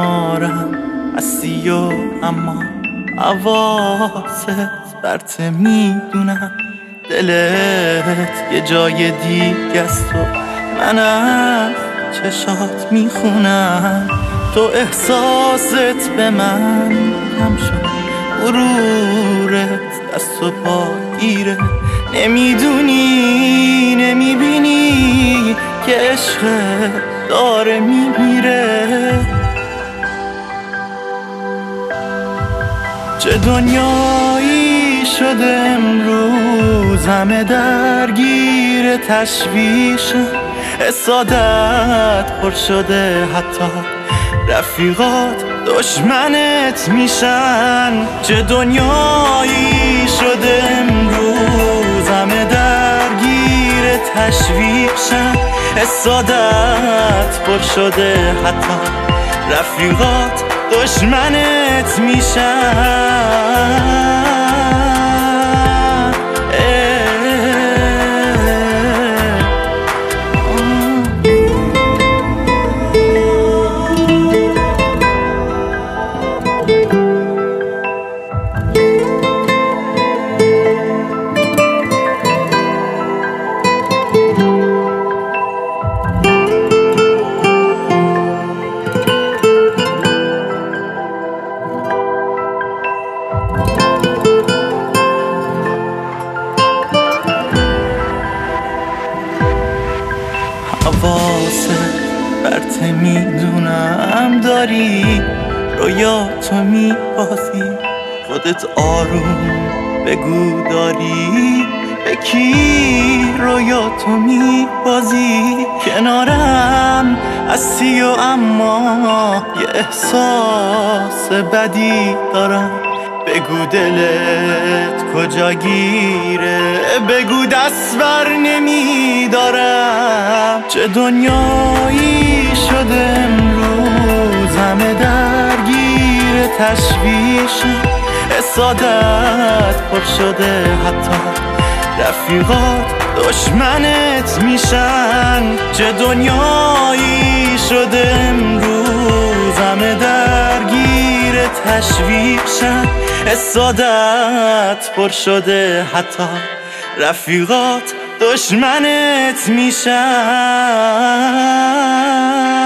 کنارم هستی و اما حواست برته میدونم دلت یه جای دیگه است و من از چشات میخونم تو احساست به من کم شد غرورت دست و پا گیره نمیدونی نمیبینی که عشق داره میمیره چه دنیایی شده امروز همه درگیر تشویشن حسادت پر شده حتی رفیقات دشمنت میشن چه دنیایی شده امروز همه درگیر تشویشن حسادت پر شده حتی رفیقات دشمنت میشن حواست برته میدونم داری رویاتو میبازی خودت آروم بگو داری به کی رویاتو میبازی کنارم هستی و اما یه احساس بدی دارم بگو دلت کجا گیره بگو دست بر نمیدارم چه دنیایی شده امروز همه درگیر تشویشن حسادت پر شده حتی رفیقات دشمنت میشن چه دنیایی شده امروز همه درگیر تشویشن حسادت پر شده حتی رفیقات دشمنت میشن